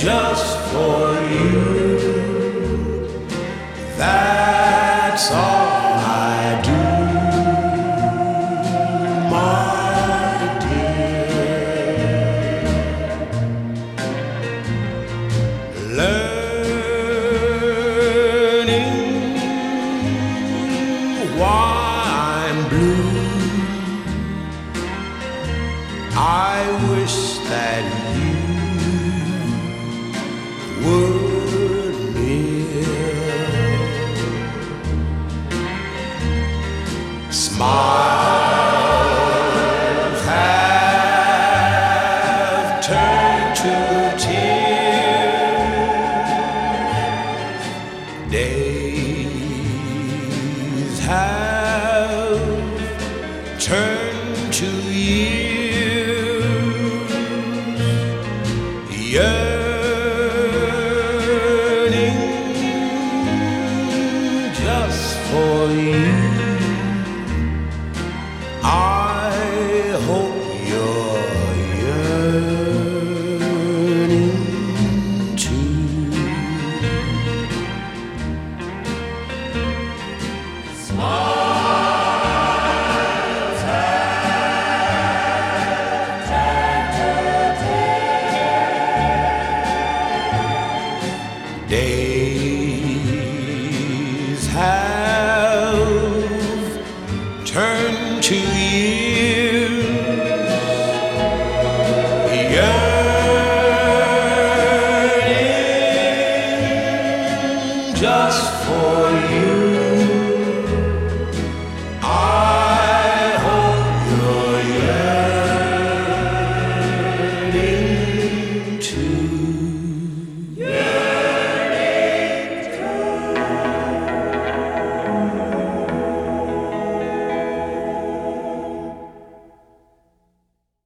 just for you. That's all I do, my dear. Learning why I'm blue, I wish that you were near. Smiles have turned to tears, days have turned to years. Yeah.